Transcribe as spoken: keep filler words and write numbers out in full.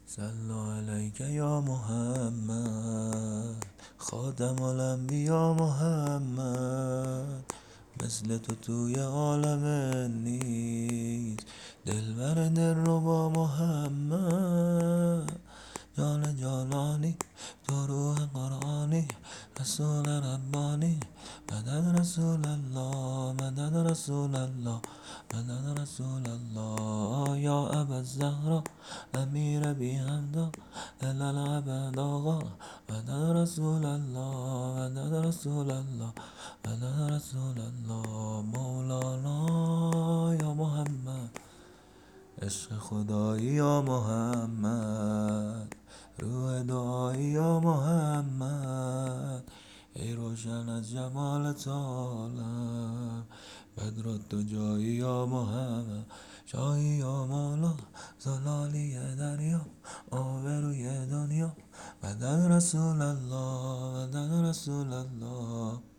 صلوا عليك يا محمد خاتم الانبیا محمد. مثل تو توی عالم نیست، دلبر دلربا محمد. جان جانانی تو روح قرآنی، رسول ربانی. مدد رسول الله، مدد رسول الله، مدد رسول الله. یا ابا الزهرا امیر بی همتا الالعبد آقا. مدد رسول الله، مدد رسول الله، مدد رسول الله. مولانا یا محمد، عشق خدایی یا محمد، روح دعایی یا محمد. ای روشن از جمالت عالم، بدرالدجایی یا محمد. شاهی یا مولا، زلالی دریا، آبروی دنیا. مدد رسول الله، مدد رسول الله.